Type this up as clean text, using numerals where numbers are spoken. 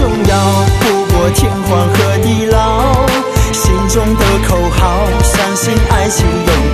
重要，不过天荒和地老。心中的口号，相信爱情永